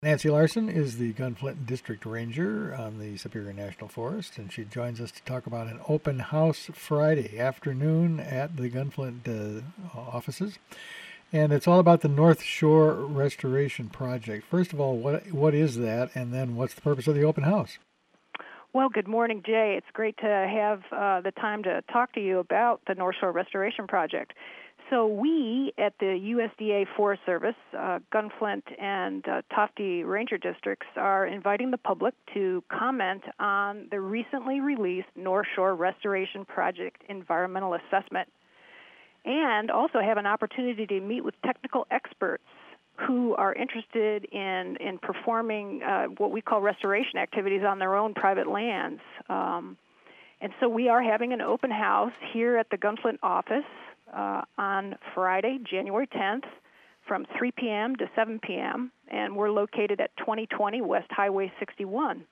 Nancy Larson is the Gunflint District Ranger on the Superior National Forest, and she joins us to talk about an open house Friday afternoon at the Gunflint offices. And it's all about the North Shore Restoration Project. First of all, what is that, and then what's the purpose of the open house? Well, good morning, Jay. It's great to have the time to talk to you about the North Shore Restoration Project. So we at the USDA Forest Service, Gunflint and Tofte Ranger Districts are inviting the public to comment on the recently released North Shore Restoration Project environmental assessment, and also have an opportunity to meet with technical experts who are interested in performing what we call restoration activities on their own private lands. And so we are having an open house here at the Gunflint office on Friday, January 10th, from 3 p.m. to 7 p.m., and we're located at 2020 West Highway 61.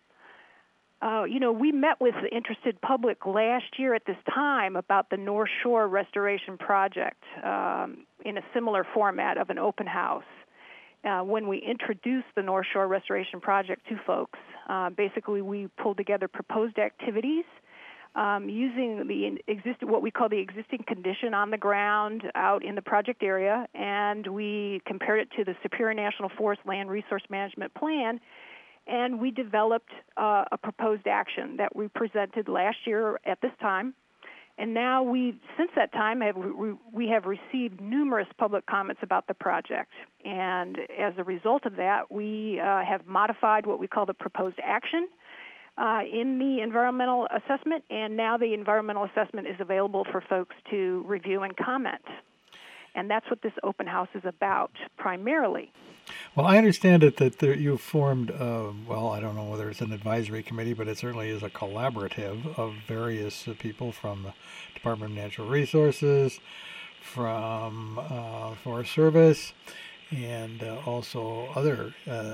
We met with the interested public last year at this time about the North Shore Restoration Project in a similar format of an open house. When we introduced the North Shore Restoration Project to folks, basically we pulled together proposed activities using what we call the existing condition on the ground out in the project area, and we compared it to the Superior National Forest Land Resource Management Plan, and we developed a proposed action that we presented last year at this time. And now since that time, we have received numerous public comments about the project. And as a result of that, we have modified what we call the proposed action in the environmental assessment, and now the environmental assessment is available for folks to review and comment. And that's what this open house is about, primarily. Well, I understand that you've formed, I don't know whether it's an advisory committee, but it certainly is a collaborative of various people from the Department of Natural Resources, from Forest Service, and also other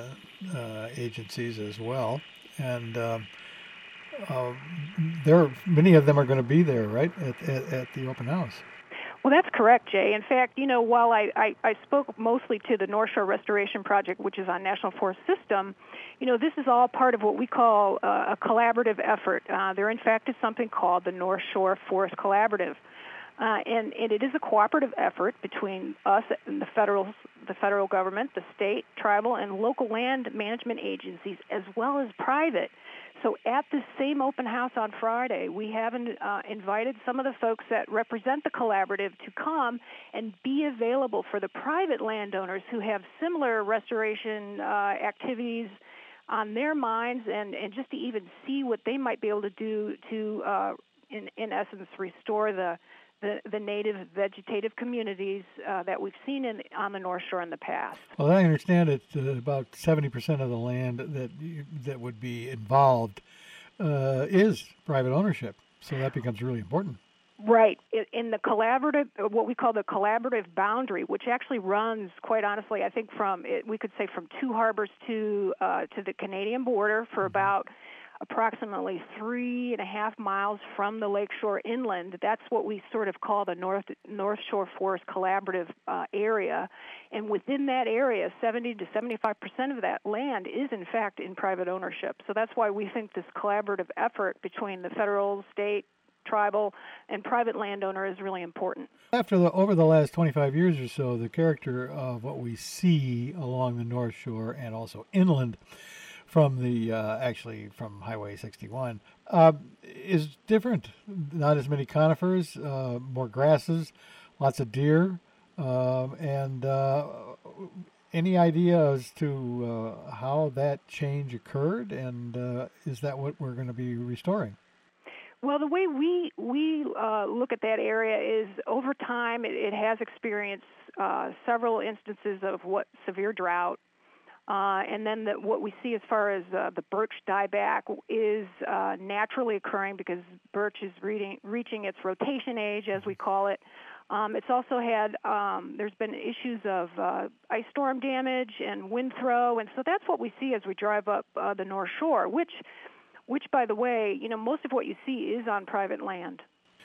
agencies as well. And many of them are going to be there, right, at the open house. Well, that's correct, Jay. In fact, while I spoke mostly to the North Shore Restoration Project, which is on National Forest System, this is all part of what we call a collaborative effort. There, in fact, is something called the North Shore Forest Collaborative. And it is a cooperative effort between us and the federal government, the state, tribal, and local land management agencies, as well as private. So at this same open house on Friday, we have invited some of the folks that represent the collaborative to come and be available for the private landowners who have similar restoration activities on their minds, and just to even see what they might be able to do to, in essence, restore the native vegetative communities that we've seen on the North Shore in the past. Well, I understand it's about 70% of the land that would be involved is private ownership, so that becomes really important. Right. In the collaborative, what we call the collaborative boundary, which actually runs, quite honestly, I think we could say from Two Harbors to the Canadian border for about approximately 3.5 miles from the lakeshore inland. That's what we sort of call the North Shore Forest Collaborative area. And within that area, 70 to 75% of that land is, in fact, in private ownership. So that's why we think this collaborative effort between the federal, state, tribal, and private landowner is really important. Over the last 25 years or so, the character of what we see along the North Shore and also inland from from Highway 61 is different. Not as many conifers, more grasses, lots of deer, and any idea as to how that change occurred, and is that what we're going to be restoring? Well, the way we look at that area is over time it has experienced several instances of severe drought. And then what we see as far as the birch dieback is naturally occurring because birch is reaching its rotation age, as we call it. It's also had, there's been issues of ice storm damage and wind throw, and so that's what we see as we drive up the North Shore, which, by the way, most of what you see is on private land.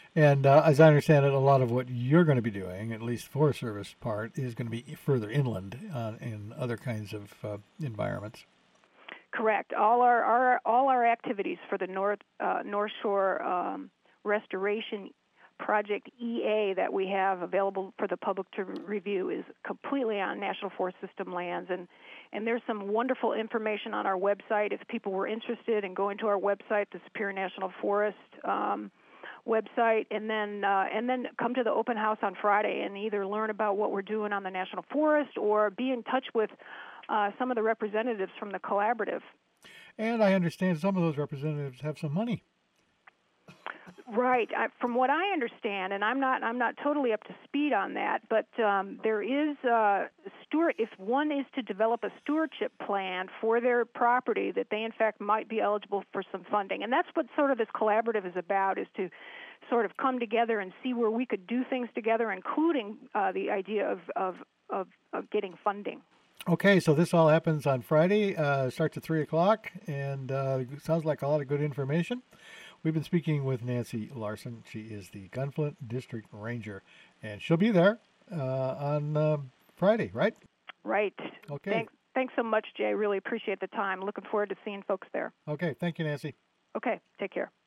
And as I understand it, a lot of what you're going to be doing, at least Forest Service part, is going to be further inland in other kinds of environments. Correct. All our activities for the North Shore Restoration Project EA that we have available for the public to review is completely on National Forest System lands, and there's some wonderful information on our website if people were interested in going to our website, the Superior National Forest website, and then come to the open house on Friday and either learn about what we're doing on the National Forest or be in touch with some of the representatives from the collaborative. And I understand some of those representatives have some money. Right. From what I understand, and I'm not totally up to speed on that, but there is if one is to develop a stewardship plan for their property, that they in fact might be eligible for some funding, and that's what sort of this collaborative is about: is to sort of come together and see where we could do things together, including the idea of getting funding. Okay, so this all happens on Friday, starts at 3 o'clock, and sounds like a lot of good information. We've been speaking with Nancy Larson. She is the Gunflint District Ranger, and she'll be there on Friday, right? Right. Okay. Thanks so much, Jay. Really appreciate the time. Looking forward to seeing folks there. Okay, thank you, Nancy. Okay, take care.